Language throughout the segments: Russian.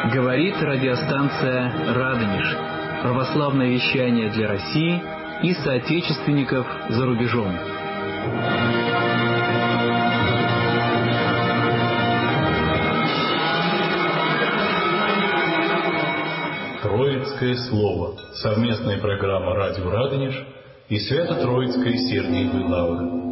Говорит радиостанция «Радонеж». Православное вещание для России и соотечественников за рубежом. Троицкое слово. Совместная программа «Радио Радонеж» и Свято-Троицкой Сергиевой Лавры.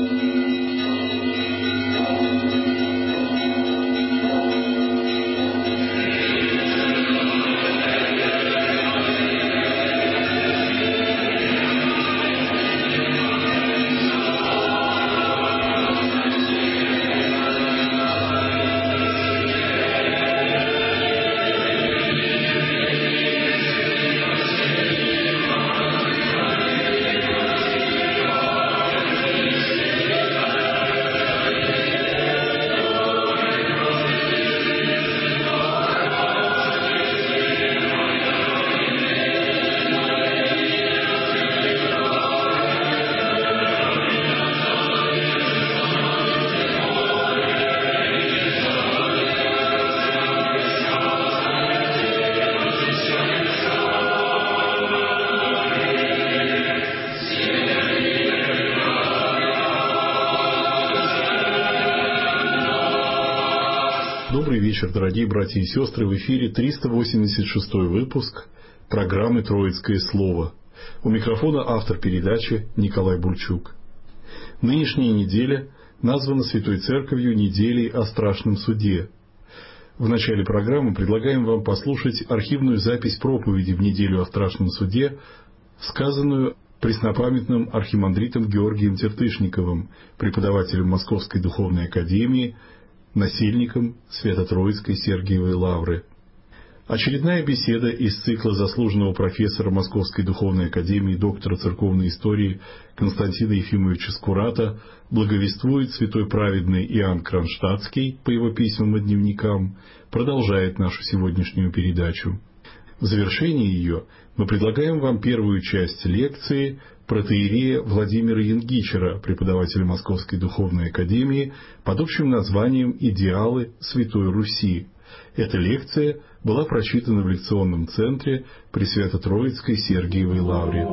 Добрый вечер, дорогие братья и сестры. В эфире 386-й выпуск программы «Троицкое слово». У микрофона автор передачи Николай Бурчук. Нынешняя неделя названа Святой Церковью неделей о страшном суде. В начале программы предлагаем вам послушать архивную запись проповеди в неделю о страшном суде, сказанную преснопамятным архимандритом Георгием Тертышниковым, преподавателем Московской Духовной Академии, насельником Свято-Троицкой Сергиевой Лавры. Очередная беседа из цикла заслуженного профессора Московской Духовной Академии, доктора церковной истории Константина Ефимовича Скурата благовествует святой праведный Иоанн Кронштадтский по его письмам и дневникам, продолжает нашу сегодняшнюю передачу. В завершении ее мы предлагаем вам первую часть лекции протоиерея Владимира Янгичера, преподавателя Московской Духовной Академии, под общим названием «Идеалы Святой Руси». Эта лекция была прочитана в лекционном центре при Свято-Троицкой Сергиевой Лавре.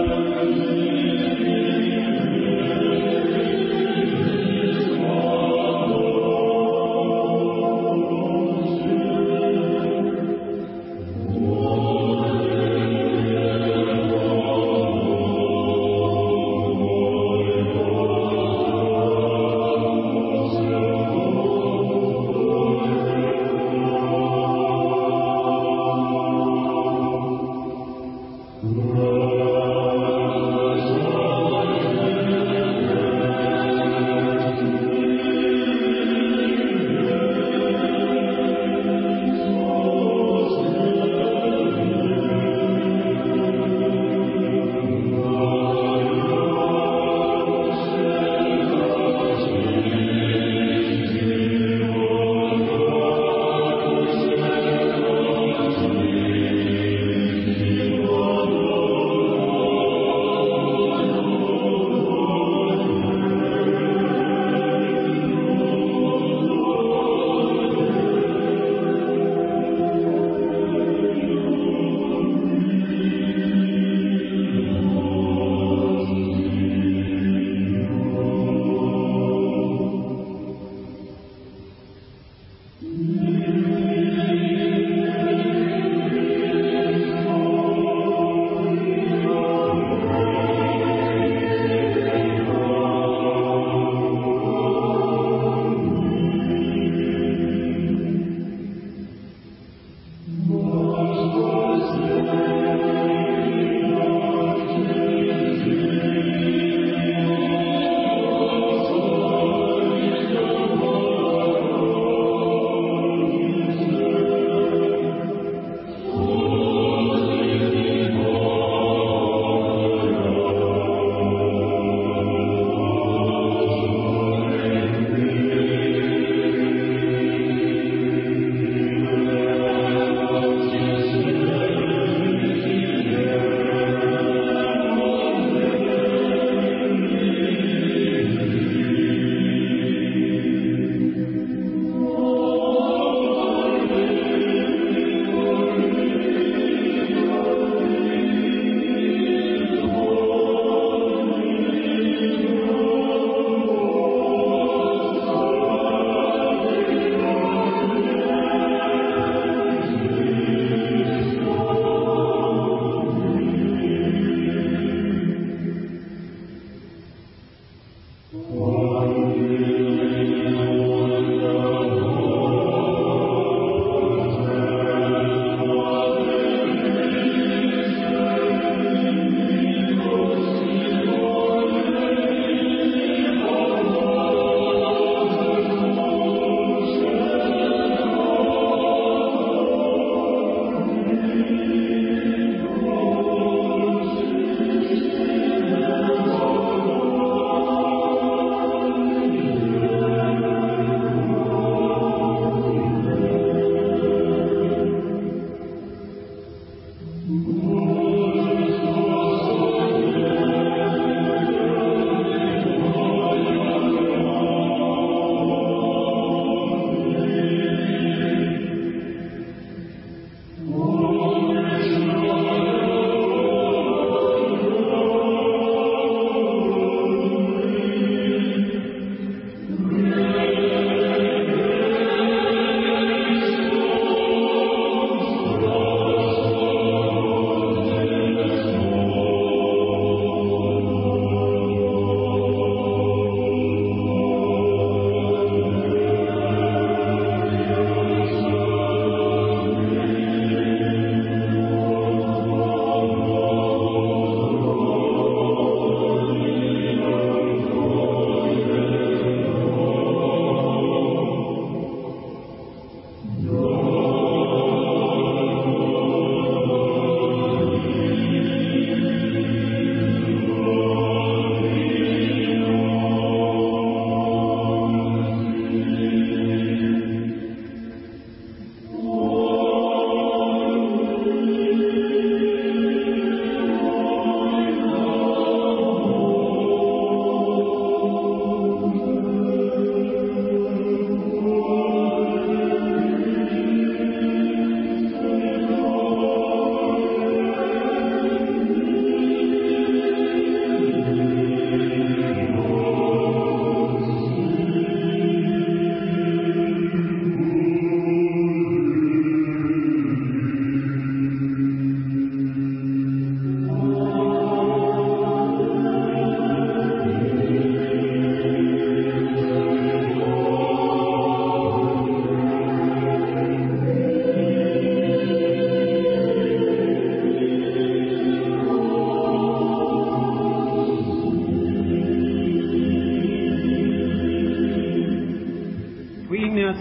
Oh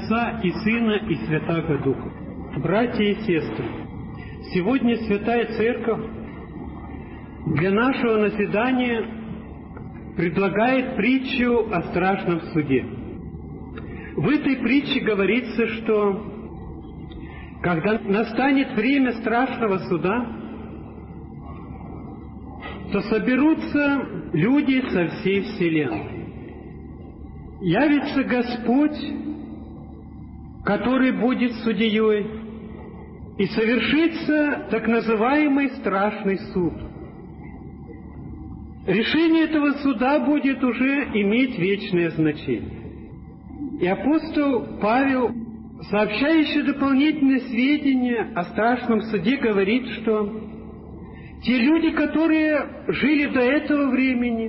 Отца и Сына и Святаго Духа. Братья и сестры, сегодня Святая Церковь для нашего назидания предлагает притчу о страшном суде. В этой притче говорится, что когда настанет время страшного суда, то соберутся люди со всей вселенной. Явится Господь, который будет судьей, и совершится так называемый страшный суд. Решение этого суда будет уже иметь вечное значение. И апостол Павел, сообщающий дополнительные сведения о страшном суде, говорит, что те люди, которые жили до этого времени,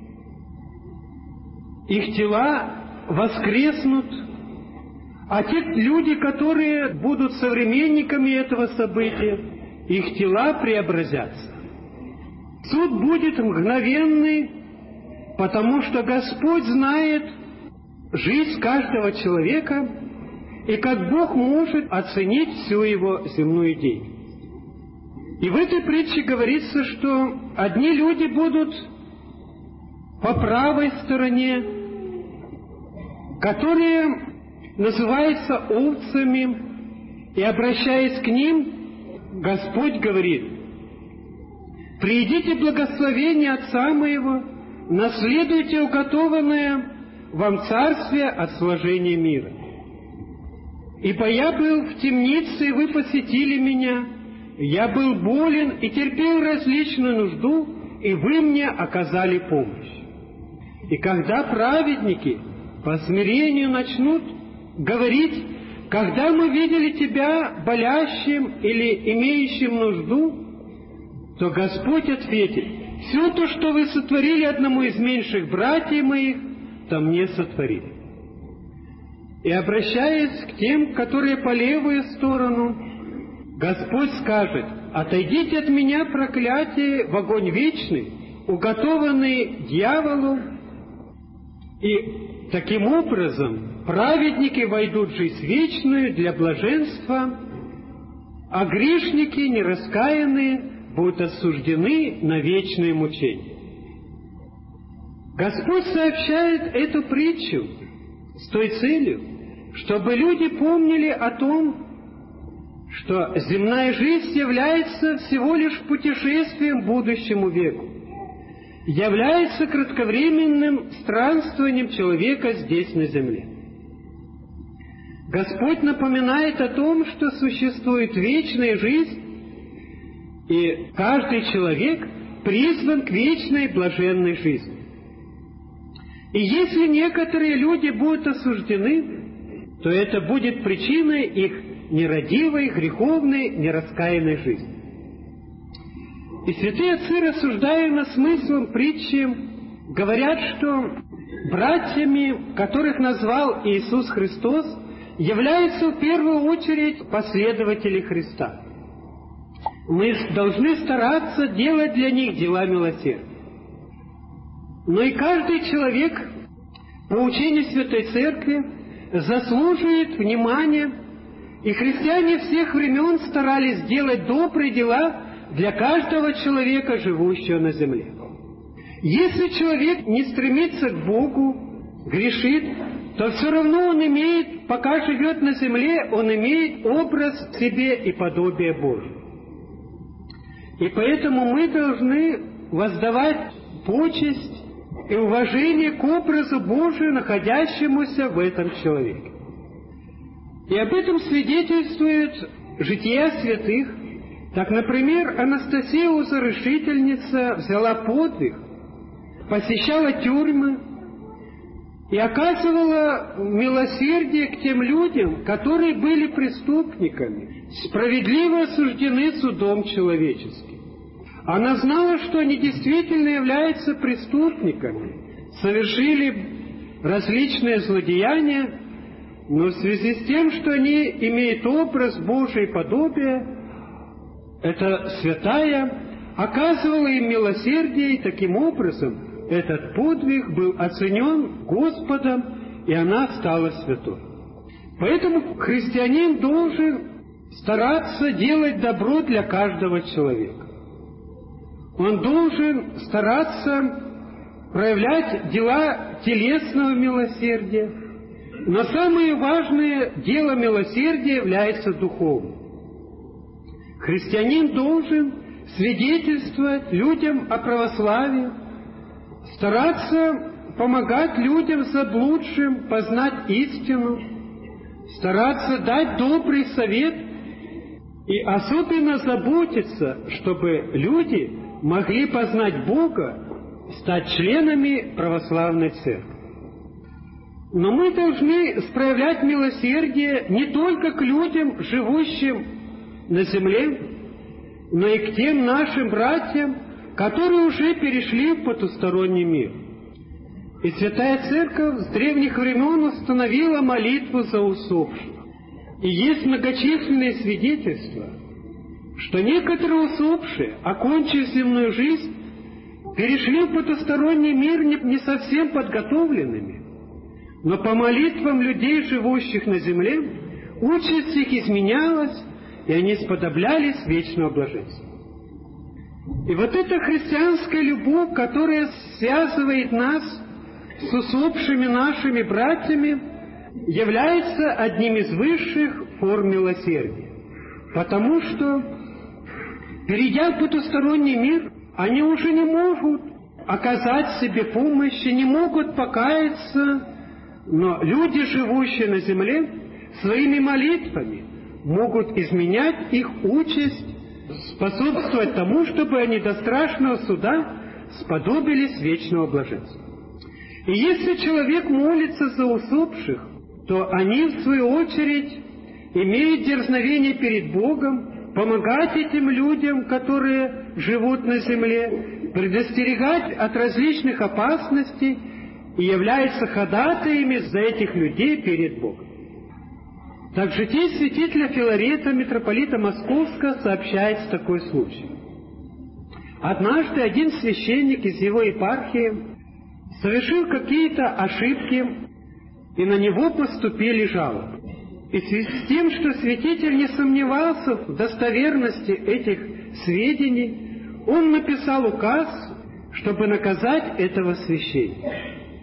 их тела воскреснут, а те люди, которые будут современниками этого события, их тела преобразятся. Суд будет мгновенный, потому что Господь знает жизнь каждого человека, и как Бог может оценить всю его земную деятельность. И в этой притче говорится, что одни люди будут по правой стороне, которые называются овцами, и, обращаясь к ним, Господь говорит: «Приидите благословение Отца моего, наследуйте уготованное вам царствие от сложения мира. Ибо я был в темнице, и вы посетили меня, я был болен и терпел различную нужду, и вы мне оказали помощь. И когда праведники по смирению начнут говорить: когда мы видели тебя болящим или имеющим нужду, то Господь ответит: все то, что вы сотворили одному из меньших братьев моих, то мне сотворили. И, обращаясь к тем, которые по левую сторону, Господь скажет: отойдите от меня, проклятие, в огонь вечный, уготованный дьяволу. И таким образом праведники войдут в жизнь вечную для блаженства, а грешники, нераскаянные, будут осуждены на вечное мучение. Господь сообщает эту притчу с той целью, чтобы люди помнили о том, что земная жизнь является всего лишь путешествием к будущему веку, является кратковременным странствованием человека здесь на земле. Господь напоминает о том, что существует вечная жизнь, и каждый человек призван к вечной блаженной жизни. И если некоторые люди будут осуждены, то это будет причиной их нерадивой, греховной, нераскаянной жизни. И святые отцы, рассуждая над смыслом притчи, говорят, что братьями, которых назвал Иисус Христос, являются в первую очередь последователи Христа. Мы должны стараться делать для них дела милосердия. Но и каждый человек, по учению Святой Церкви, заслуживает внимания, и христиане всех времен старались делать добрые дела для каждого человека, живущего на земле. Если человек не стремится к Богу, грешит, то все равно он имеет, пока живет на земле, он имеет образ в себе и подобие Божие. И поэтому мы должны воздавать почесть и уважение к образу Божию, находящемуся в этом человеке. И об этом свидетельствует жития святых. Так, например, Анастасия Узорышительница взяла подвиг, посещала тюрьмы и оказывала милосердие к тем людям, которые были преступниками, справедливо осуждены судом человеческим. Она знала, что они действительно являются преступниками, совершили различные злодеяния, но в связи с тем, что они имеют образ Божий и подобие, эта святая оказывала им милосердие, и таким образом этот подвиг был оценен Господом, и она стала святой. Поэтому христианин должен стараться делать добро для каждого человека. Он должен стараться проявлять дела телесного милосердия. Но самое важное дело милосердия является духовным. Христианин должен свидетельствовать людям о православии, стараться помогать людям заблудшим познать истину, стараться дать добрый совет и особенно заботиться, чтобы люди могли познать Бога, стать членами православной церкви. Но мы должны проявлять милосердие не только к людям, живущим на земле, но и к тем нашим братьям, которые уже перешли в потусторонний мир. И Святая Церковь с древних времен установила молитву за усопших. И есть многочисленные свидетельства, что некоторые усопшие, окончив земную жизнь, перешли в потусторонний мир не совсем подготовленными, но по молитвам людей, живущих на земле, участь их изменялась, и они сподоблялись вечного блаженства. И вот эта христианская любовь, которая связывает нас с усопшими нашими братьями, является одним из высших форм милосердия. Потому что, перейдя в потусторонний мир, они уже не могут оказать себе помощи, не могут покаяться, но люди, живущие на земле, своими молитвами могут изменять их участь, способствовать тому, чтобы они до страшного суда сподобились вечного блаженства. И если человек молится за усопших, то они, в свою очередь, имеют дерзновение перед Богом помогать этим людям, которые живут на земле, предостерегать от различных опасностей и являются ходатаями за этих людей перед Богом. Так житие святителя Филарета, митрополита Московского, сообщается такой случай. Однажды один священник из его епархии совершил какие-то ошибки, и на него поступили жалобы. И в связи с тем, что святитель не сомневался в достоверности этих сведений, он написал указ, чтобы наказать этого священника.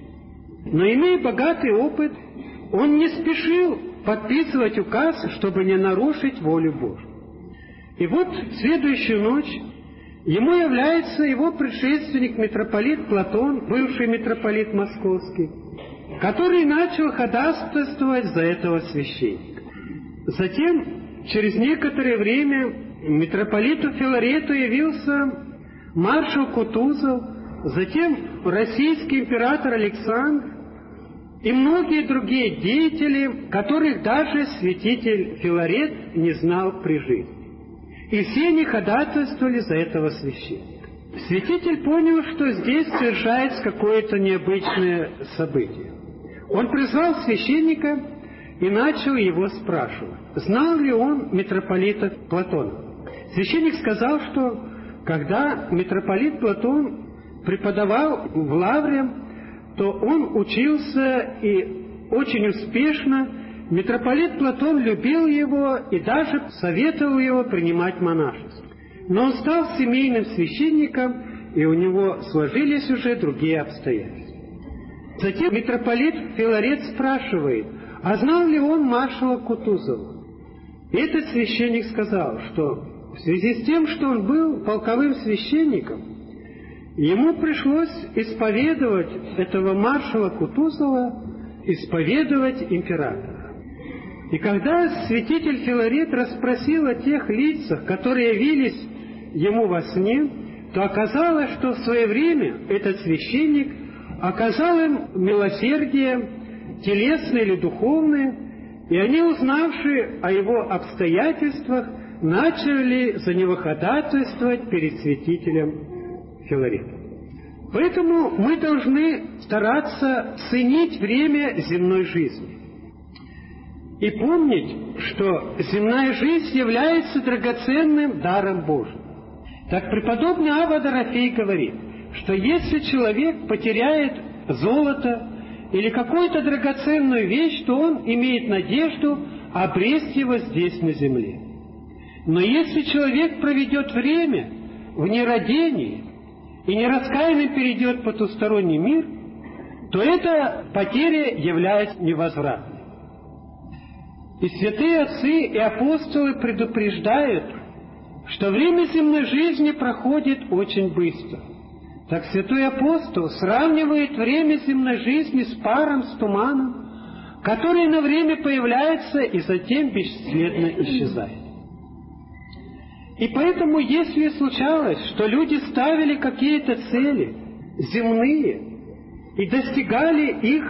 Но, имея богатый опыт, он не спешил подписывать указ, чтобы не нарушить волю Божию. И вот в следующую ночь ему является его предшественник митрополит Платон, бывший митрополит Московский, который начал ходатайствовать за этого священника. Затем, через некоторое время, митрополиту Филарету явился маршал Кутузов, затем российский император Александр и многие другие деятели, которых даже святитель Филарет не знал при жизни. И все они ходатайствовали за этого священника. Святитель понял, что здесь совершается какое-то необычное событие. Он призвал священника и начал его спрашивать, знал ли он митрополита Платона. Священник сказал, что когда митрополит Платон преподавал в Лавре, то он учился и очень успешно. Митрополит Платон любил его и даже советовал его принимать монашество. Но он стал семейным священником, и у него сложились уже другие обстоятельства. Затем митрополит Филарет спрашивает, а знал ли он маршала Кутузова? И этот священник сказал, что в связи с тем, что он был полковым священником, ему пришлось исповедовать этого маршала Кутузова, исповедовать императора. И когда святитель Филарет расспросил о тех лицах, которые явились ему во сне, то оказалось, что в свое время этот священник оказал им милосердие, телесное или духовное, и они, узнавши о его обстоятельствах, начали за него ходатайствовать перед святителем Филаретом. Поэтому мы должны стараться ценить время земной жизни и помнить, что земная жизнь является драгоценным даром Божьим. Так преподобный Авва Дорофей говорит, что если человек потеряет золото или какую-то драгоценную вещь, то он имеет надежду обрести его здесь на земле. Но если человек проведет время в нерадении и нераскаянно перейдет в потусторонний мир, то эта потеря является невозвратной. И святые отцы и апостолы предупреждают, что время земной жизни проходит очень быстро. Так святой апостол сравнивает время земной жизни с паром, с туманом, который на время появляется и затем бесследно исчезает. И поэтому, если случалось, что люди ставили какие-то цели земные и достигали их,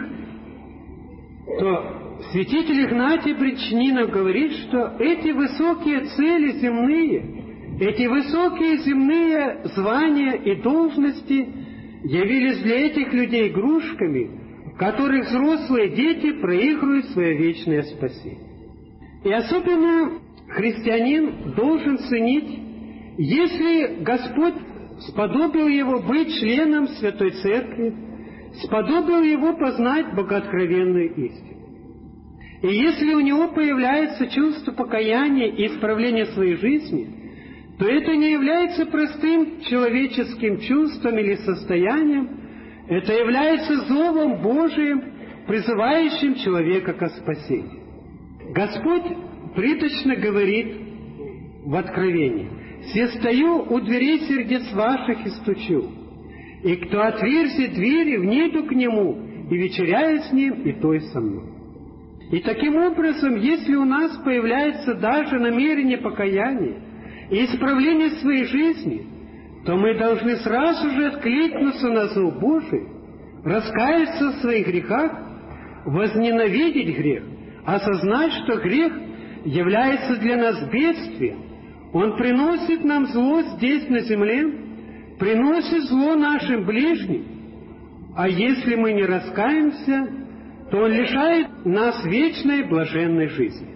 то святитель Игнатий Бричнинов говорит, что эти высокие цели земные, эти высокие земные звания и должности явились для этих людей игрушками, в которых взрослые дети проигрывают свое вечное спасение. И особенно христианин должен ценить, если Господь сподобил его быть членом Святой Церкви, сподобил его познать богооткровенную истину. И если у него появляется чувство покаяния и исправления своей жизни, то это не является простым человеческим чувством или состоянием, это является зовом Божиим, призывающим человека ко спасению. Господь приточно говорит в Откровении: «Се стою у дверей сердец ваших и стучу, и кто отверзит двери, внеду к нему, и вечеряю с ним, и той со мной». И таким образом, если у нас появляется даже намерение покаяния и исправления своей жизни, то мы должны сразу же откликнуться на зов Божий, раскаяться в своих грехах, возненавидеть грех, осознать, что грех является для нас бедствием. Он приносит нам зло здесь на земле, приносит зло нашим ближним, а если мы не раскаемся, то он лишает нас вечной блаженной жизни.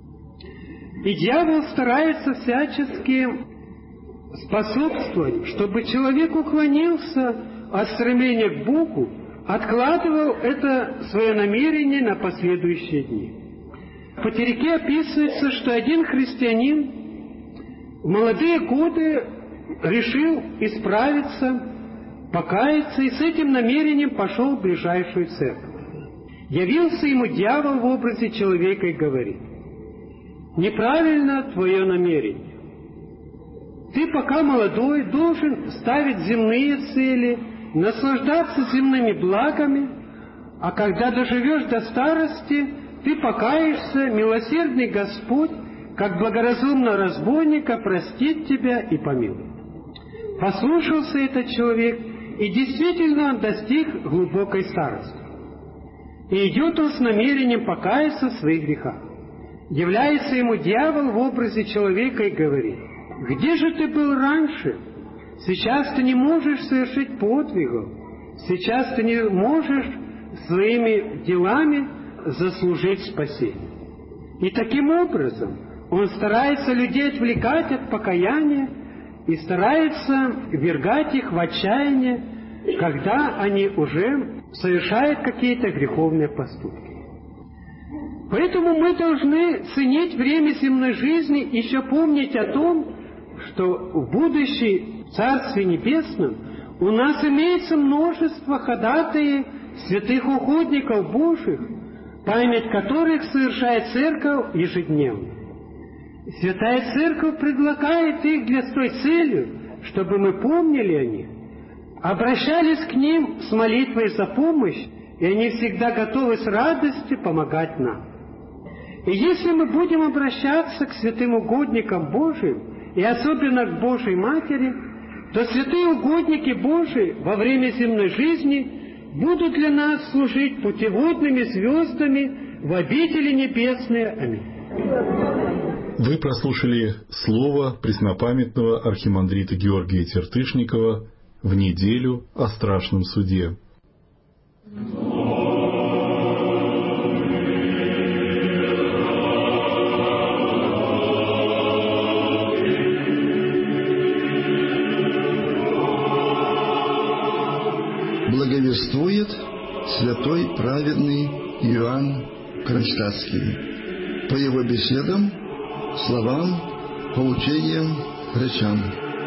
И дьявол старается всячески способствовать, чтобы человек уклонился от стремления к Богу, откладывал это свое намерение на последующие дни. В Патерике описывается, что один христианин в молодые годы решил исправиться, покаяться, и с этим намерением пошел в ближайшую церковь. Явился ему дьявол в образе человека и говорит: «Неправильно твое намерение. Ты пока молодой, должен ставить земные цели, наслаждаться земными благами, а когда доживешь до старости, ты покаешься, милосердный Господь, как благоразумного разбойника, простит тебя и помилует». Послушался этот человек, и действительно он достиг глубокой старости. И идет он с намерением покаяться в своих грехах. Является ему дьявол в образе человека и говорит: «Где же ты был раньше? Сейчас ты не можешь совершить подвигов, сейчас ты не можешь своими делами заслужить спасение». И таким образом он старается людей отвлекать от покаяния и старается ввергать их в отчаяние, когда они уже совершают какие-то греховные поступки. Поэтому мы должны ценить время земной жизни, еще помнить о том, что в будущем Царстве Небесном у нас имеется множество ходатаев, святых угодников Божьих, память которых совершает Церковь ежедневно. Святая Церковь предлагает их для той целью, чтобы мы помнили о них, обращались к ним с молитвой за помощь, и они всегда готовы с радостью помогать нам. И если мы будем обращаться к святым угодникам Божиим, и особенно к Божьей Матери, то святые угодники Божии во время земной жизни будут для нас служить путеводными звездами в обители небесные. Аминь. Вы прослушали слово преснопамятного архимандрита Георгия Тертышникова в неделю о страшном суде. Благовествует святой праведный Иоанн Кронштадтский, по его беседам, словам, поучениям, речам.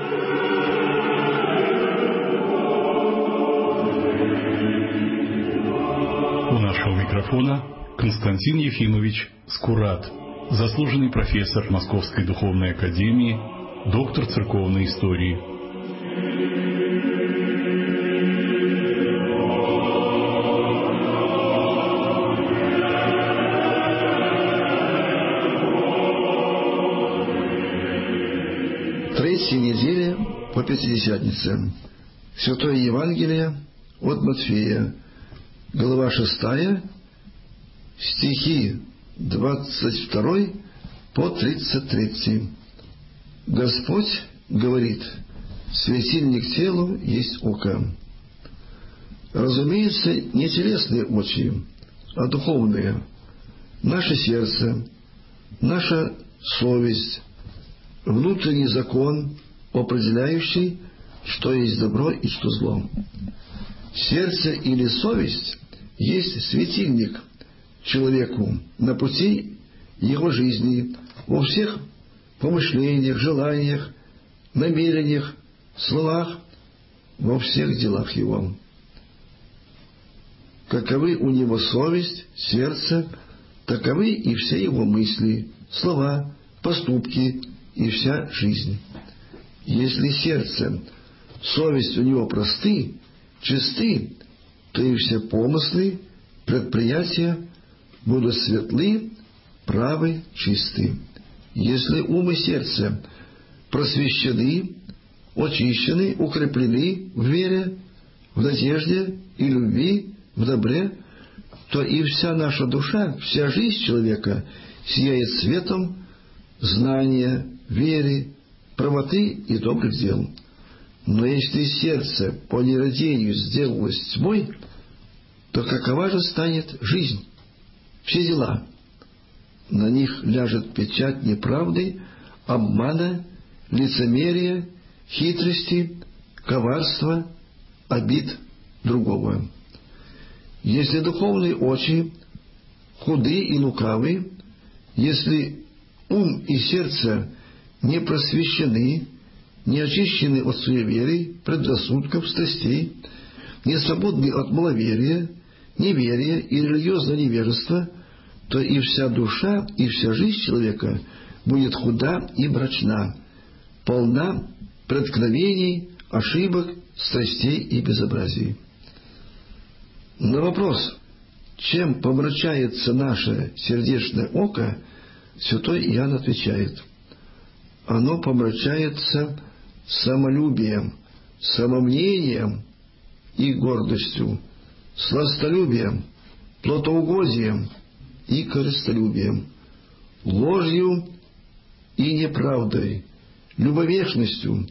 У нашего микрофона Константин Ефимович Скурат, заслуженный профессор Московской Духовной Академии, доктор церковной истории. Третья неделя по Пятидесятнице. Святое Евангелие от Матфея, глава 6, стихи 22 по 33. Господь говорит: светильник телу есть око. Разумеется, не телесные очи, а духовные. Наше сердце, наша совесть, внутренний закон, определяющий, что есть добро и что зло. Сердце или совесть есть светильник человеку на пути его жизни, во всех помышлениях, желаниях, намерениях, словах, во всех делах его. Каковы у него совесть, сердце, таковы и все его мысли, слова, поступки и вся жизнь. Если сердце, совесть у него просты, чисты, то и все помыслы, предприятия будут светлы, правы, чисты. Если ум и сердце просвещены, очищены, укреплены в вере, в надежде и любви, в добре, то и вся наша душа, вся жизнь человека сияет светом знания, веры, правоты и добрых дел. Но если сердце по нерадению сделалось тьмой, то какова же станет жизнь? Все дела. На них ляжет печать неправды, обмана, лицемерия, хитрости, коварства, обид другого. Если духовные очи худы и лукавы, если ум и сердце не просвещены, не очищены от суеверий, предрассудков, страстей, не свободны от маловерия, неверия и религиозного невежества, то и вся душа, и вся жизнь человека будет худа и мрачна, полна преткновений, ошибок, страстей и безобразий. На вопрос, чем помрачается наше сердечное око, святой Иоанн отвечает: оно помрачается самолюбием, самомнением и гордостью, сластолюбием, плотоугодием и корыстолюбием, ложью и неправдой, любовешностью,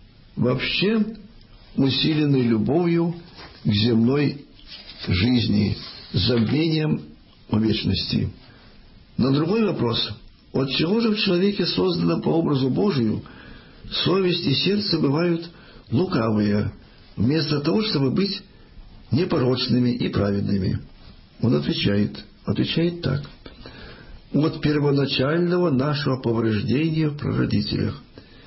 вообще усиленной любовью к земной жизни, забвением о вечности. На другой вопрос: от чего же в человеке, созданном по образу Божию, совесть и сердце бывают лукавые, вместо того, чтобы быть непорочными и праведными? Он отвечает так: от первоначального нашего повреждения в прародителях.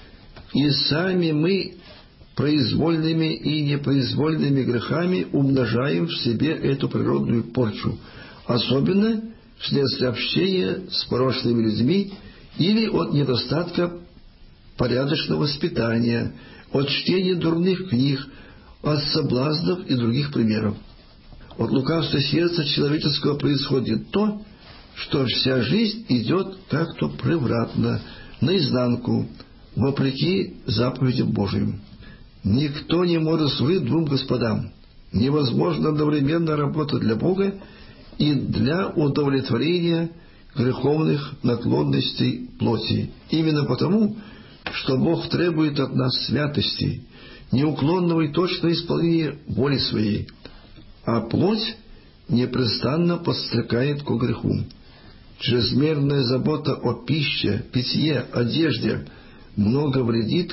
И сами мы произвольными и непроизвольными грехами умножаем в себе эту природную порчу, особенно вследствие общения с порочными людьми или от недостатка порядочного воспитания, от чтения дурных книг, от соблазнов и других примеров. От лукавства сердца человеческого происходит то, что вся жизнь идет как-то превратно, наизнанку, вопреки заповедям Божьим. Никто не может служить двум господам. Невозможно одновременно работать для Бога и для удовлетворения греховных наклонностей плоти. Именно потому, что Бог требует от нас святости, неуклонного и точного исполнения воли своей, а плоть непрестанно подстрекает ко греху. Чрезмерная забота о пище, питье, одежде много вредит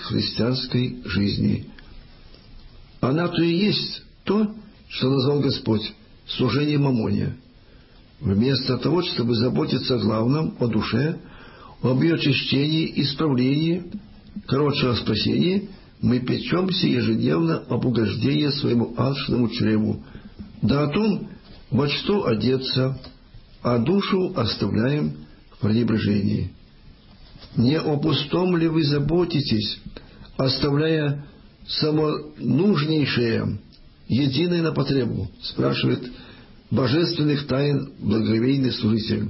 христианской жизни. Она-то и есть то, что назвал Господь служение мамоне. Вместо того, чтобы заботиться о главном, о душе, об ее очищении, исправлении, короче, о спасении, мы печемся ежедневно об угождении своему алчному чреву, да о том, во что одеться, а душу оставляем в пренебрежении. Не о пустом ли вы заботитесь, оставляя само нужнейшее, единое на потребу, спрашивает божественных тайн благоговейный служитель.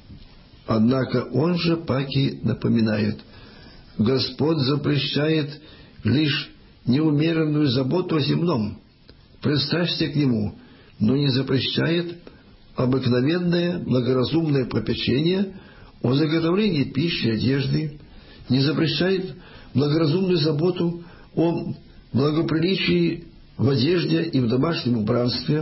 Однако он же паки напоминает: Господь запрещает лишь неумеренную заботу о земном, пристрастие к нему, но не запрещает обыкновенное благоразумное попечение о заготовлении пищи, одежды, не запрещает благоразумную заботу о благоприличии в одежде и в домашнем убранстве.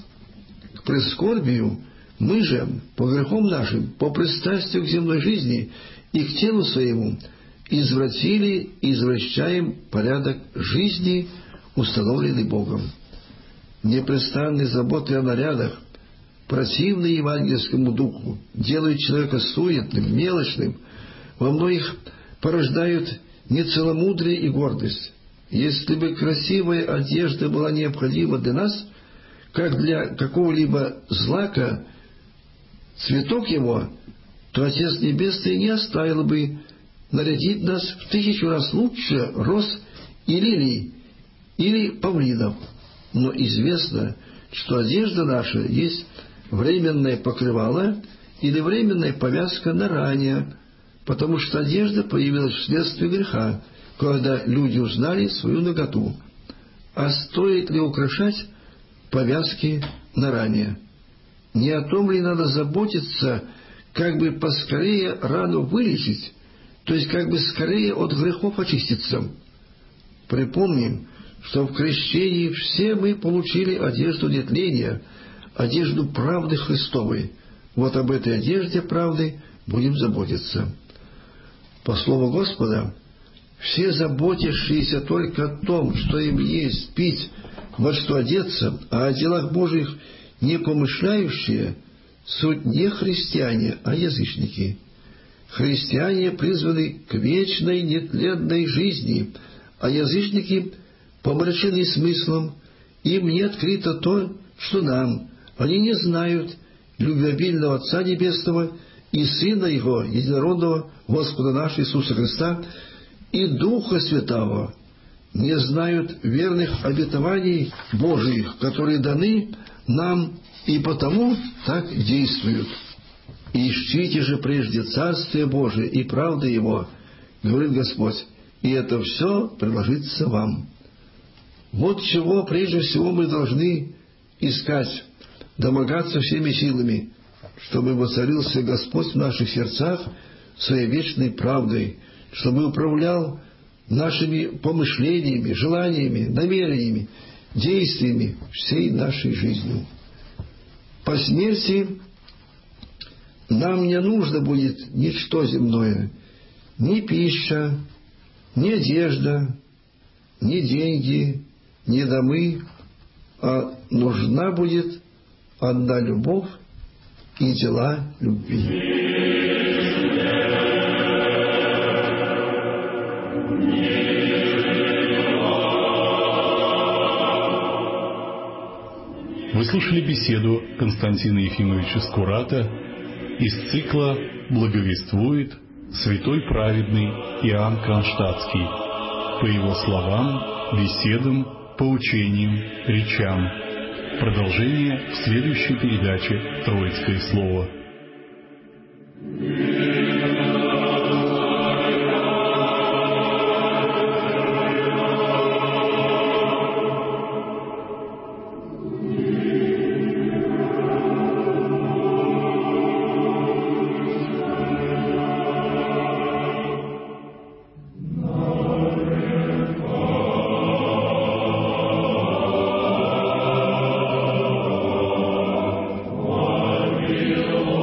К прискорбию мы же, по грехам нашим, по пристрастию к земной жизни и к телу своему, извратили и извращаем порядок жизни, установленный Богом. Непрестанные заботы о нарядах, противные евангельскому духу, делают человека суетным, мелочным, во многих порождают нецеломудрие и гордость. Если бы красивая одежда была необходима для нас, как для какого-либо злака, цветок его, то Отец Небесный не оставил бы нарядить нас в 1000 раз лучше роз и лилий или павлинов. Но известно, что одежда наша есть временное покрывало или временная повязка на ране, потому что одежда появилась вследствие греха, когда люди узнали свою наготу. А стоит ли украшать повязки на ране? Не о том ли надо заботиться, как бы поскорее рану вылечить, то есть как бы скорее от грехов очиститься? Припомним, что в крещении все мы получили одежду нетления, одежду правды Христовой. Вот об этой одежде правды будем заботиться. По слову Господа, все заботящиеся только о том, что им есть, пить, во что одеться, а о делах Божьих не помышляющие, суть не христиане, а язычники. Христиане призваны к вечной нетленной жизни, а язычники помрачены смыслом, им не открыто то, что нам. Они не знают любвеобильного Отца Небесного и Сына Его, единородного Господа нашего Иисуса Христа, и Духа Святого, не знают верных обетований Божиих, которые даны нам, и потому так действуют. «Ищите же прежде Царствие Божие и правды Его, — говорит Господь, — и это все приложится вам». Вот чего прежде всего мы должны искать, домогаться всеми силами, чтобы воцарился Господь в наших сердцах своей вечной правдой, чтобы управлял нашими помышлениями, желаниями, намерениями, действиями, всей нашей жизнью. По смерти нам не нужно будет ничто земное, ни пища, ни одежда, ни деньги, ни домы, а нужна будет одна любовь и дела любви. Вы слушали беседу Константина Ефимовича Скурата из цикла «Благовествует святой праведный Иоанн Кронштадтский» по его словам, беседам, поучениям, речам. Продолжение в следующей передаче «Троицкое слово». Amen.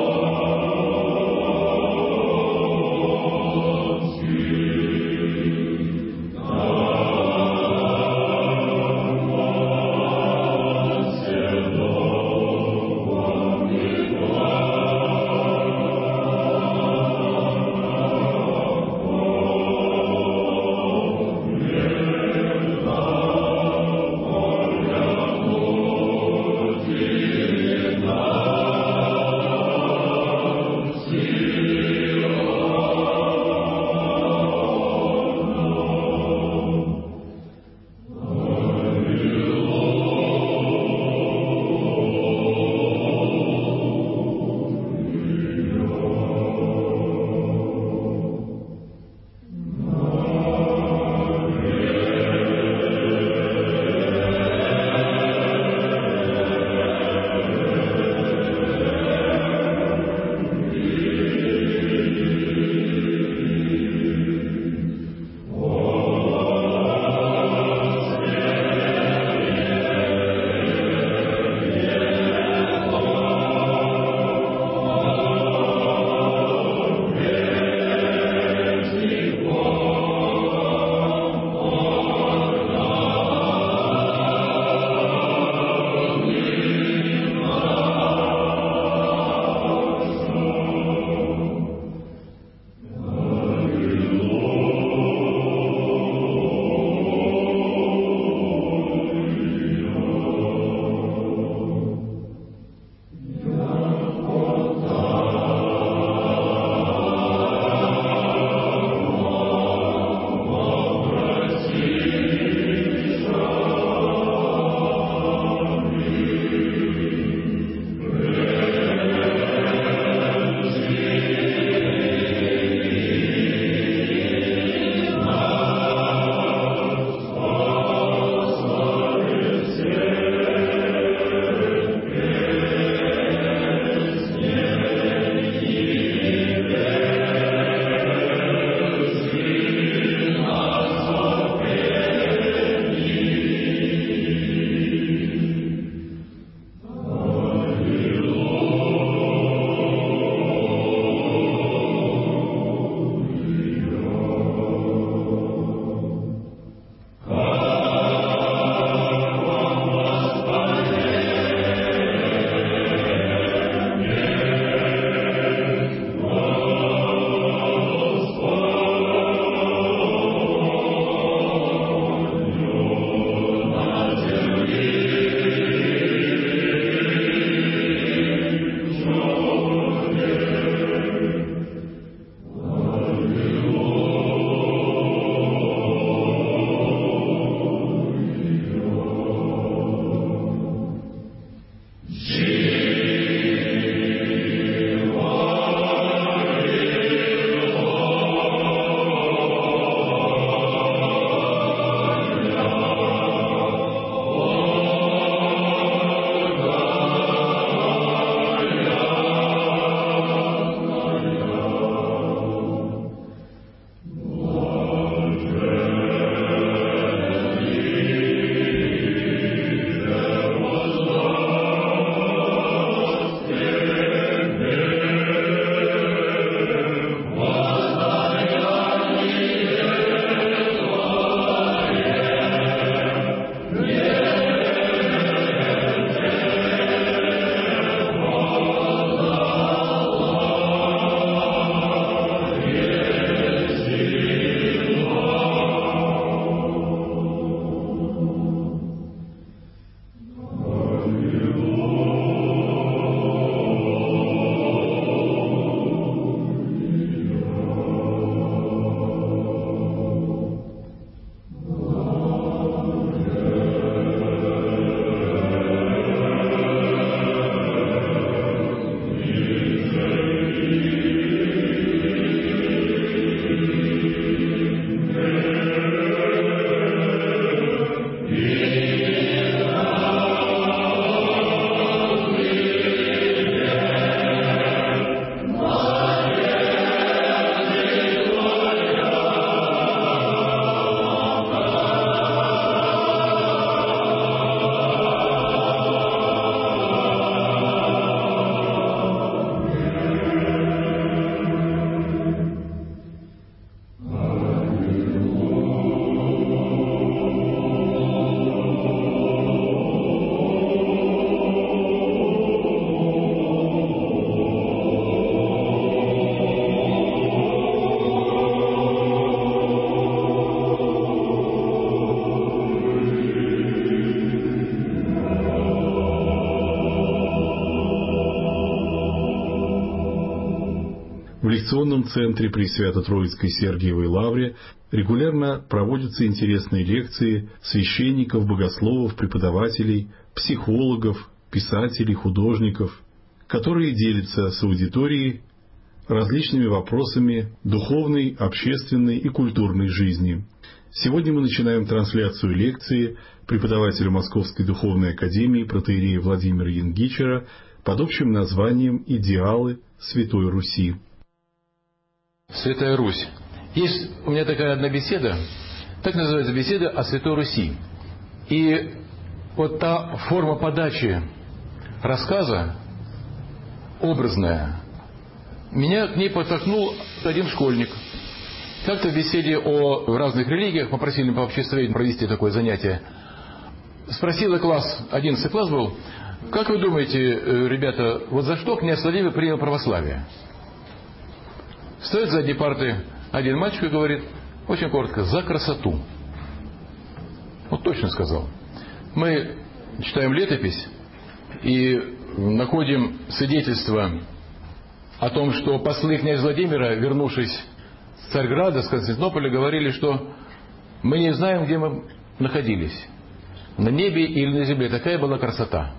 В лекционном центре при Свято-Троицкой Сергиевой Лавре регулярно проводятся интересные лекции священников, богословов, преподавателей, психологов, писателей, художников, которые делятся с аудиторией различными вопросами духовной, общественной и культурной жизни. Сегодня мы начинаем трансляцию лекции преподавателя Московской Духовной Академии протоиерея Владимира Янгичера под общим названием «Идеалы Святой Руси». Святая Русь. Есть у меня такая одна беседа, так называется беседа о Святой Руси. И вот та форма подачи рассказа, образная, меня к ней подтолкнул один школьник. Как-то в беседе о разных религиях попросили по обществе провести такое занятие. Спросила класс, 11 класс был, как вы думаете, ребята, вот за что князь Владимир принял православие? Стоит сзади парты один мальчик и говорит, очень коротко, за красоту. Вот точно сказал. Мы читаем летопись и находим свидетельство о том, что послы князя Владимира, вернувшись с Царьграда, с Константинополя, говорили, что мы не знаем, где мы находились, на небе или на земле. Такая была красота.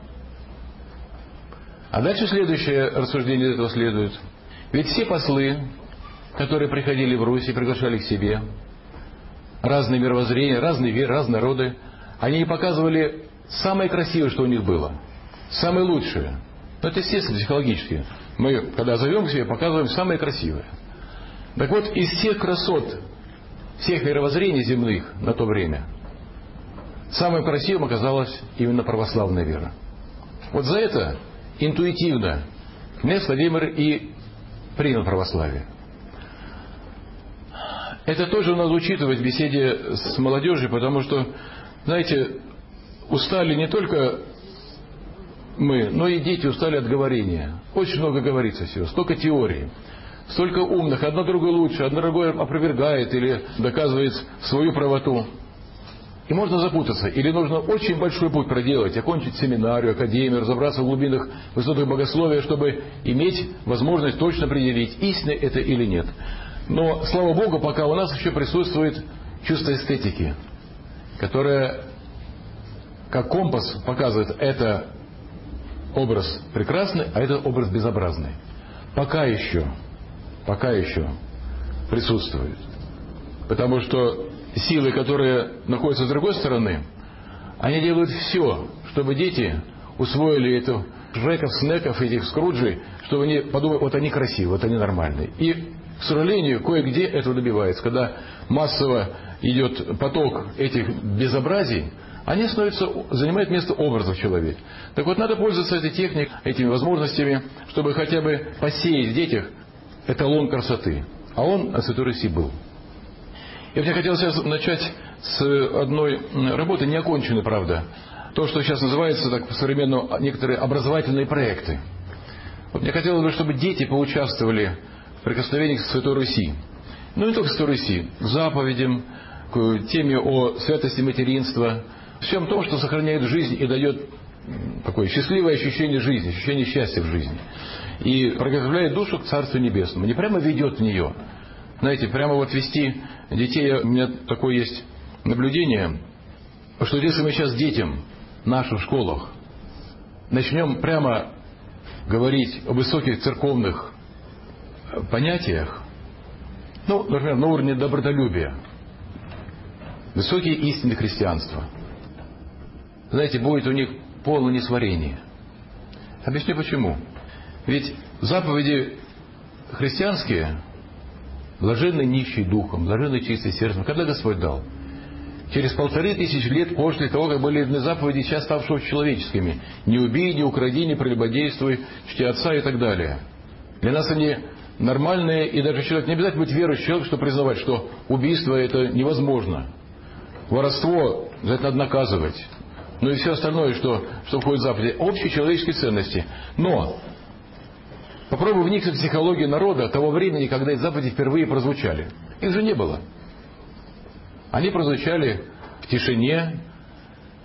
А дальше следующее рассуждение из этого следует. Ведь все послы, которые приходили в Русь и приглашали к себе, разные мировоззрения, разные веры, разные народы, они показывали самое красивое, что у них было, самое лучшее. Но это естественно, психологически. Мы, когда зовем к себе, показываем самое красивое. Так вот, из всех красот, всех мировоззрений земных на то время, самым красивым оказалась именно православная вера. Вот за это интуитивно князь Владимир и принял православие. Это тоже надо учитывать в беседе с молодежью, потому что, знаете, устали не только мы, но и дети устали от говорения. Очень много говорится всего, столько теорий, столько умных, одно другое лучше, одно другое опровергает или доказывает свою правоту. И можно запутаться, или нужно очень большой путь проделать, окончить семинарию, академию, разобраться в глубинах высотах богословия, чтобы иметь возможность точно определить, истинно это или нет. Но, слава Богу, пока у нас еще присутствует чувство эстетики, которое, как компас, показывает, это образ прекрасный, а это образ безобразный. Пока еще присутствует. Потому что силы, которые находятся с другой стороны, они делают все, чтобы дети усвоили эту Шреков, Снеков, этих Скруджей, чтобы они подумали, вот они красивые, вот они нормальные. И, к сожалению, кое-где этого добивается. Когда массово идет поток этих безобразий, они занимают место образов человека. Так вот, надо пользоваться этой техникой, этими возможностями, чтобы хотя бы посеять в детях эталон красоты. А он от Святой Руси был. И мне хотелось сейчас начать с одной работы, не оконченной, правда. То, что сейчас называется так по-современному некоторые образовательные проекты. Вот мне хотелось бы, чтобы дети поучаствовали в прикосновениях к Святой Руси. Ну, не только к Святой Руси, к заповедям, к теме о святости материнства, всем том, что сохраняет жизнь и дает такое счастливое ощущение жизни, ощущение счастья в жизни. И приготовляет душу к Царству Небесному. Не прямо ведет в нее. Знаете, прямо вот вести детей, у меня такое есть наблюдение, что если мы сейчас детям наших в школах начнем прямо говорить о высоких церковных понятиях, ну, например, на уровне добротолюбия, высокие истины христианства, знаете, будет у них полное несварение. Объясню почему. Ведь заповеди христианские, блаженный нищий духом, блаженный чистый сердцем, когда Господь дал? Через 1500 лет после того, как были даны заповеди, сейчас ставшие человеческими. Не убей, не укради, не прелюбодействуй, чти отца и так далее. Для нас они нормальные, и даже человек, не обязательно быть верующим человек, чтобы признавать, что убийство это невозможно. Воровство за это надо наказывать. Ну и все остальное, что входит в заповеди. Общие человеческие ценности. Но попробуй вникнуть в психологию народа того времени, когда эти заповеди впервые прозвучали. Их же не было. Они прозвучали в тишине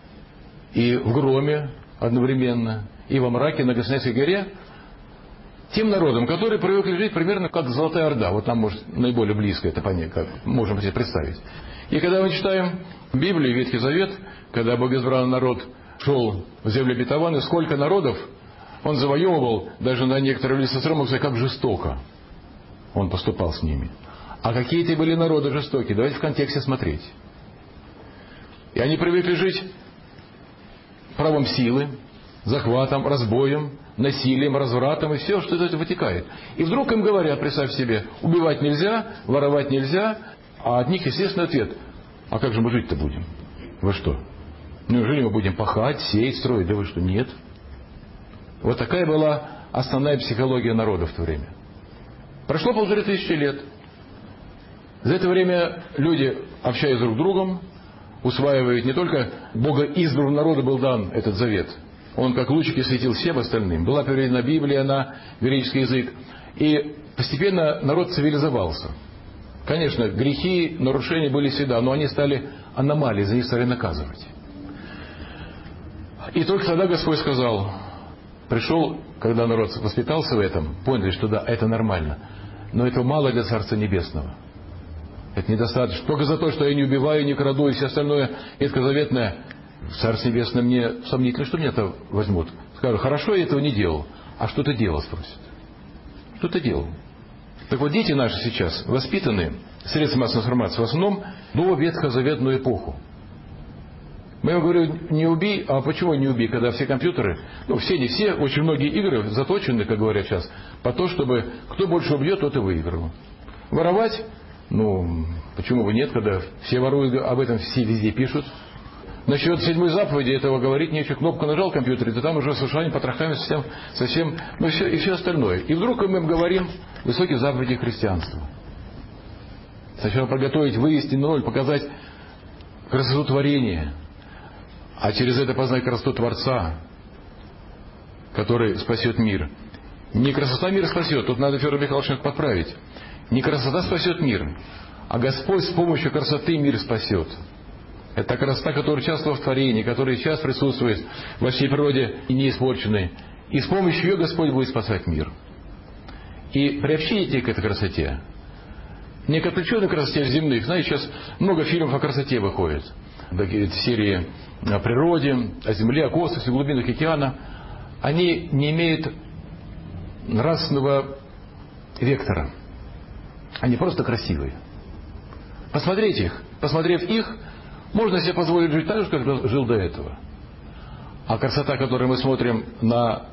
и в громе одновременно, и во мраке на Государственной горе. тем народам, которые привыкли жить примерно как Золотая Орда. Вот нам, может, наиболее близко это понять, как можем себе представить. И когда мы читаем Библию, Ветхий Завет, когда богоизбранный народ шел в землю обетованную, сколько народов он завоевывал, даже на некоторые лица как жестоко он поступал с ними. А какие это были народы жестокие? Давайте в контексте смотреть. И они привыкли жить правом силы, захватом, разбоем, насилием, развратом и все, что из этого вытекает. И вдруг им говорят, представь себе, убивать нельзя, воровать нельзя, а от них естественный ответ: а как же мы жить-то будем? Вы что? Неужели мы будем пахать, сеять, строить? Да вы что, нет. Вот такая была основная психология народа в то время. Прошло 1500 лет. За это время люди общаются друг с другом, усваивают не только богоизбранному народу был дан этот завет. Он как лучики светил всем остальным. Была переведена Библия на греческий язык. И постепенно народ цивилизовался. Конечно, грехи, нарушения были всегда, но они стали аномалией, за них стали наказывать. И только тогда Господь сказал, пришел, когда народ воспитался в этом, поняли, что да, это нормально. Но этого мало для Царства Небесного. Это недостаточно. Только за то, что я не убиваю, не краду и все остальное ветхозаветное, в Царстве Небесном мне сомнительно, что меня-то возьмут. Скажу, хорошо, я этого не делал. А что ты делал, спросят. Что ты делал? Так вот, дети наши сейчас воспитаны средством массовой информации в основном до ветхозаветную эпоху. Мы ему говорим, не убей, а почему не убей, когда все компьютеры, все, не все, очень многие игры заточены, как говорят сейчас, по то, чтобы кто больше убьет, тот и выиграл. Воровать, почему бы нет, когда все воруют, об этом все везде пишут. Насчет 7-й заповеди этого говорить нечего. Кнопку нажал в компьютере, то там уже с ушами, потрохами совсем и все остальное. И вдруг мы им говорим высокие заповеди христианства. Сначала подготовить, вывести на ноль, показать красоту творения, а через это познать красоту Творца, который спасет мир. Не красота мир спасет, тут надо Федор Михайлович подправить. Не красота спасет мир, а Господь с помощью красоты мир спасет. Это красота, которая участвовала в творении, которая сейчас присутствует во всей природе и не испорченной. И с помощью ее Господь будет спасать мир. И приобщите к этой красоте. Не к отвлеченной красоте земных. Знаете, сейчас много фильмов о красоте выходит. Такие серии о природе, о земле, о космосе, о глубинах океана. Они не имеют нравственного вектора. Они просто красивые. Посмотрите их. Посмотрев их, можно себе позволить жить так же, как жил до этого. А красота, которую мы смотрим на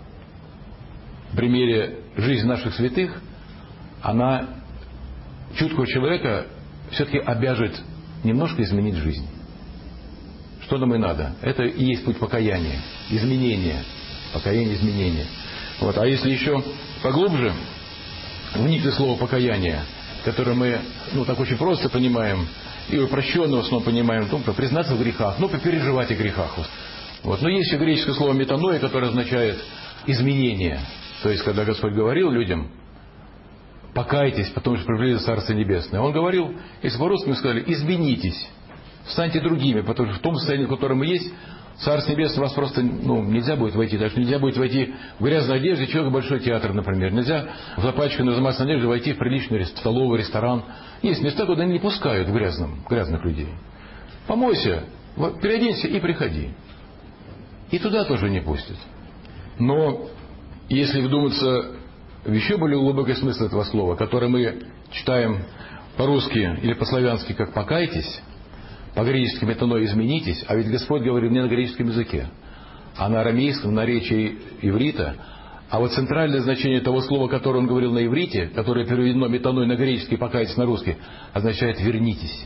примере жизни наших святых, она чуткого человека все-таки обяжет немножко изменить жизнь. Что нам и надо? Это и есть путь покаяния, изменения. Покаяние, изменения. Вот. А если еще поглубже вникнуть в слово покаяние, которое мы так очень просто понимаем, и упрощенно в основном понимаем, признаться в грехах, попереживать о грехах. Вот. Но есть и греческое слово метаноя, которое означает изменение. То есть, когда Господь говорил людям, покайтесь, потому что приблизится Царство Небесное. Он говорил, если по-русски мы сказали, изменитесь, станьте другими, потому что в том состоянии, в котором мы есть, Царство Небесное вас просто нельзя будет войти. Даже нельзя будет войти в грязной одежде, человек в большой театр, например. Нельзя в запачканную замасленной одежде войти в приличный столовый, ресторан. Есть места, куда они не пускают грязных людей. Помойся, переоденься и приходи. И туда тоже не пустят. Но если вдуматься в еще более глубокий смысл этого слова, которое мы читаем по-русски или по-славянски как «покайтесь», по-гречески метаноя изменитесь, а ведь Господь говорил не на греческом языке, а на арамейском, на наречии иврита. А вот центральное значение того слова, которое он говорил на иврите, которое переведено метаноя на греческий, покайтесь на русский, означает «вернитесь».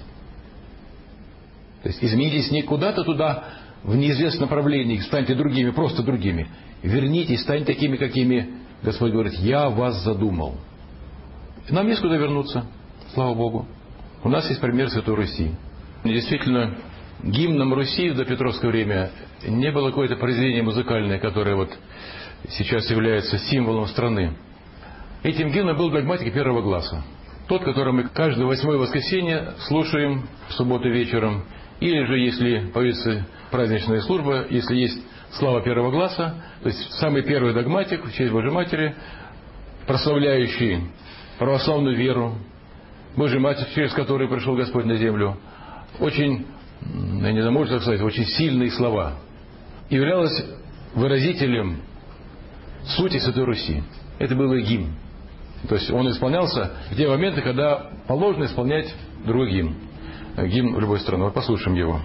То есть изменитесь не куда-то туда, в неизвестном направлении, станьте другими, просто другими. Вернитесь, станьте такими, какими Господь говорит, я вас задумал. И нам есть куда вернуться, слава Богу. У нас есть пример Святой Руси. Действительно, гимном Руси в допетровское время не было какое-то произведение музыкальное, которое сейчас является символом страны. Этим гимном был догматик первого гласа. Тот, который мы каждое 8-е воскресенье слушаем в субботу вечером. Или же, если появится праздничная служба, если есть слава первого гласа, то есть самый первый догматик в честь Божьей Матери, прославляющий православную веру, Божию Матерь, через которую пришел Господь на землю. Очень, я не знаю, можно так сказать, очень сильные слова. Являлась выразителем сути Святой Руси. Это был и гимн. То есть он исполнялся в те моменты, когда положено исполнять другой гимн. Гимн любой страны. Вот послушаем его.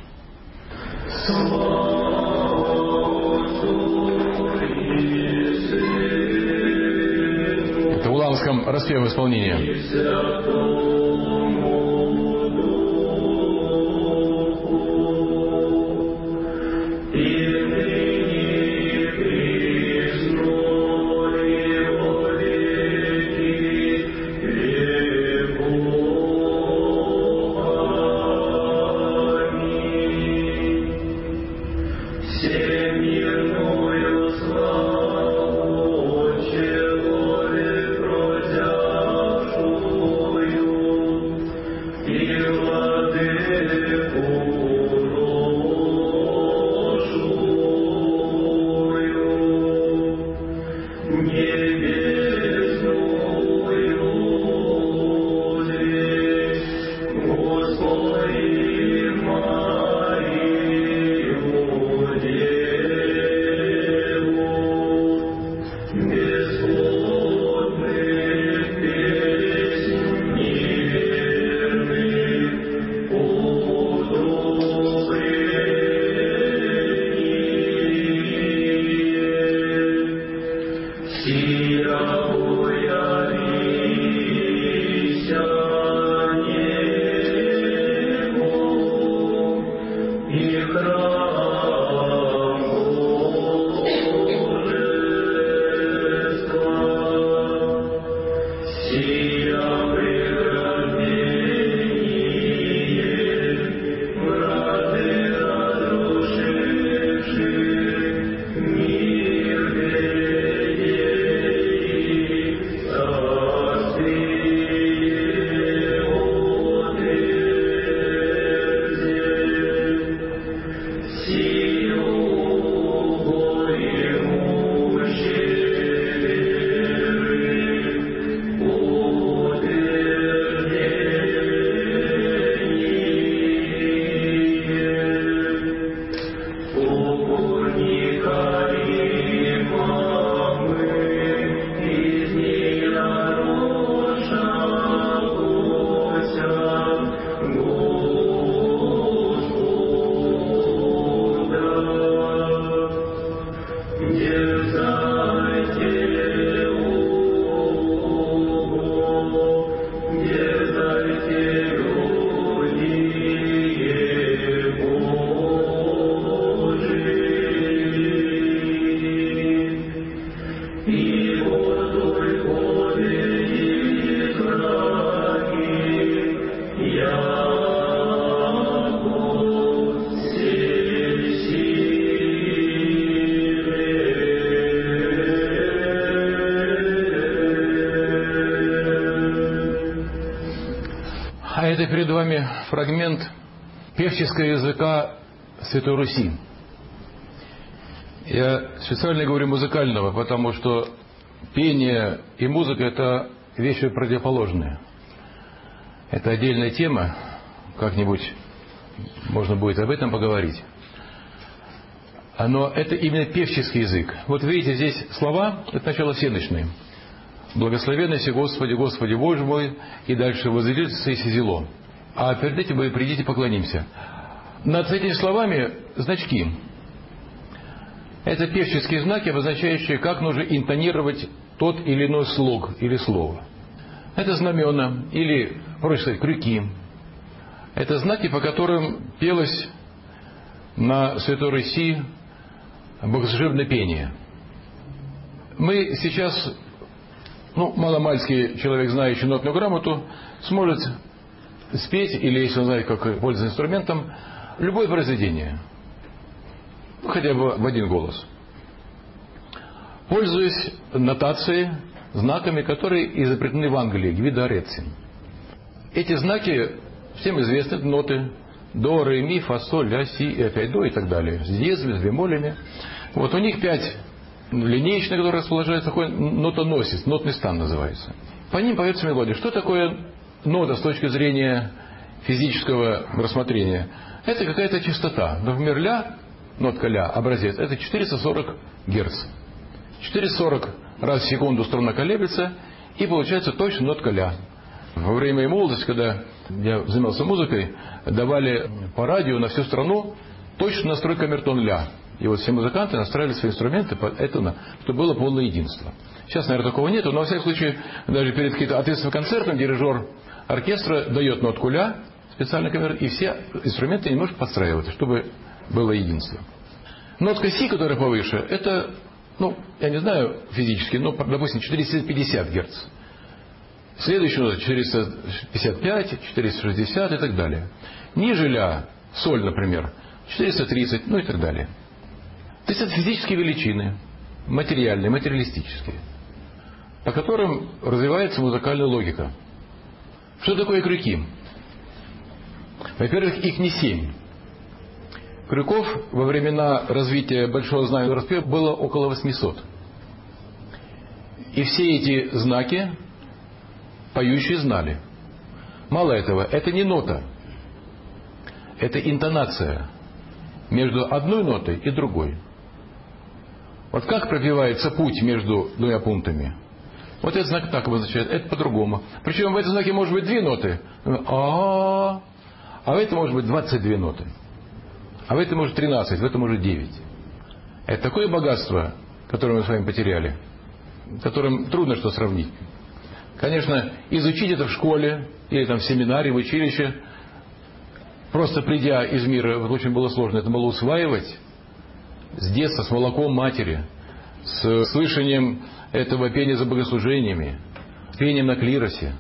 Это в уланском распевном исполнении. Это перед вами фрагмент певческого языка Святой Руси. Я специально говорю музыкального, потому что пение и музыка – это вещи противоположные. Это отдельная тема, как-нибудь можно будет об этом поговорить. Но это именно певческий язык. Вот видите, здесь слова – это начало всенощные. «Благословенный си Господи, Господи Боже мой», и дальше «Возвеличится и сизело». А перед этим вы придите, поклонимся. Над этими словами значки. Это певческие знаки, обозначающие, как нужно интонировать тот или иной слог или слово. Это знамена, или, проще сказать, крюки. Это знаки, по которым пелось на Святой Руси богослужебное пение. Мы сейчас... маломальский человек, знающий нотную грамоту, сможет спеть, или если он знает, как пользоваться инструментом, любое произведение. Хотя бы в один голос. Пользуясь нотацией, знаками, которые изобретены в Англии, Гвидо Арецци. Эти знаки всем известны, ноты до, ре, ми, фа, соль, ля, си, и опять до и так далее. С диезами, с бемолями. Вот у них 5 линеечные, которые располагаются, такой нотоносец, нотный стан называется. По ним поется мелодия. Что такое нота с точки зрения физического рассмотрения? Это какая-то частота. Например, ля, нотка ля, образец, это 440 Гц. 440 раз в секунду струна колеблется, и получается точно нотка ля. Во время моей молодости, когда я занимался музыкой, давали по радио на всю страну точно настрой камертон ля. И вот все музыканты настраивали свои инструменты под это, чтобы было полное единство. Сейчас, наверное, такого нету, но во всяком случае, даже перед каким-то ответственным концертом дирижер оркестра дает нотку ля, специальный камерт, и все инструменты немножко подстраиваются, чтобы было единство. Нотка си, которая повыше, это, я не знаю физически, но, допустим, 450 Гц. Следующая нота 455, 460 и так далее. Ниже ля, соль, например, 430, и так далее. То есть это физические величины, материальные, материалистические, по которым развивается музыкальная логика. Что такое крюки? Во-первых, их не 7. Крюков во времена развития большого знамени распева было около 800. И все эти знаки поющие знали. Мало этого, это не нота. Это интонация между одной нотой и другой. Вот как пробивается путь между двумя пунктами? Вот этот знак так обозначает, это по-другому. Причем в этом знаке может быть 2 ноты. А в этом может быть 22 ноты. А в этом может 13, в этом может 9. Это такое богатство, которое мы с вами потеряли, которым трудно что сравнить. Конечно, изучить это в школе или там в семинаре, в училище, просто придя из мира, очень было сложно. Это было усваивать с детства, с молоком матери, с слышанием этого пения за богослужениями, с пением на клиросе.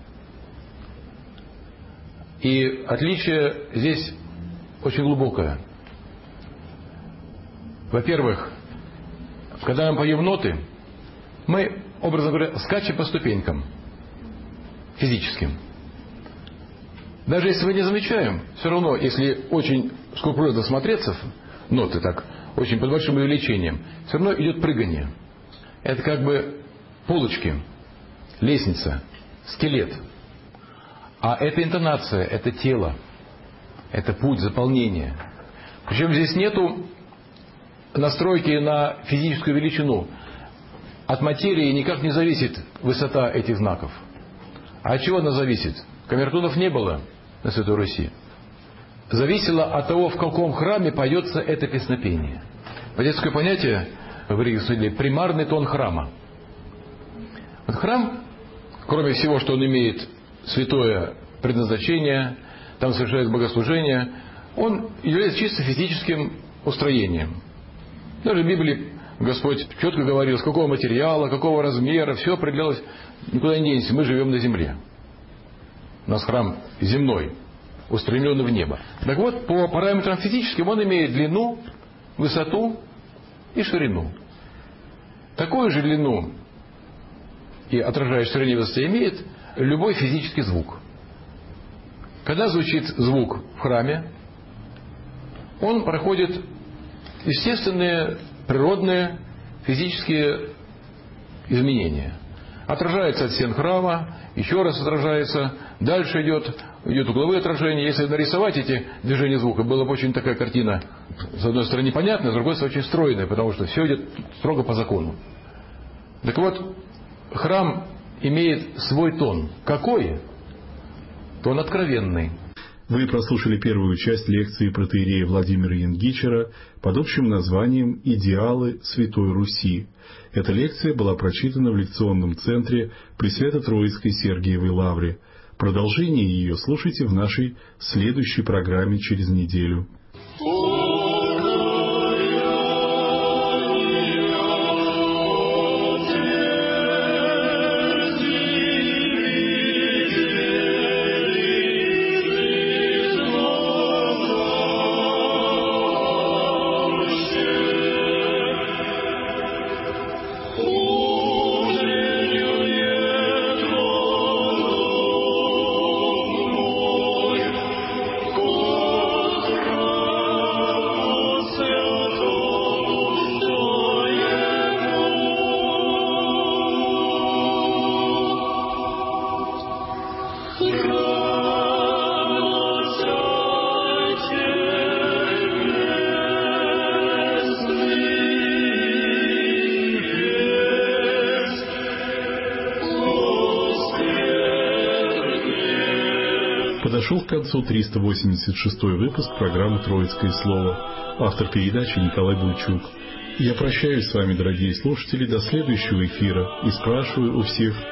И отличие здесь очень глубокое. Во-первых, когда мы поем ноты, мы, образно говоря, скачем по ступенькам физическим. Даже если мы не замечаем, все равно, если очень скрупулезно смотреться в ноты, так, очень под большим увеличением, все равно идет прыгание. Это как бы полочки, лестница, скелет. А это интонация, это тело, это путь, заполнение. Причем здесь нету настройки на физическую величину. От материи никак не зависит высота этих знаков. А от чего она зависит? Камертонов не было на Святой Руси. Зависело от того, в каком храме поется это песнопение. Вот есть такое понятие в религии примарный тон храма. Вот храм, кроме всего, что он имеет святое предназначение, там совершается богослужение, он является чисто физическим устроением. Даже в Библии Господь четко говорил, с какого материала, какого размера, все определялось, никуда не денешься, мы живем на земле. У нас храм земной, устремленный в небо. Так вот, по параметрам физическим он имеет длину, высоту и ширину. Такую же длину и отражающую ширину и высоту имеет любой физический звук. Когда звучит звук в храме, он проходит естественные, природные, физические изменения. Отражается от стен храма, еще раз отражается, дальше идет угловые отражения. Если нарисовать эти движения звука, была бы очень такая картина, с одной стороны непонятная, с другой стороны очень стройная, потому что все идет строго по закону. Так вот, храм имеет свой тон. Какой? Тон откровенный. Вы прослушали первую часть лекции протоиерея Владимира Янгичера под общим названием «Идеалы Святой Руси». Эта лекция была прочитана в лекционном центре Пресвято-Троицкой Сергиевой Лавре. Продолжение ее слушайте в нашей следующей программе через неделю. Oh Подошел к концу 386-й выпуск программы «Троицкое слово». Автор передачи Николай Бульчук. Я прощаюсь с вами, дорогие слушатели, до следующего эфира и спрашиваю у всех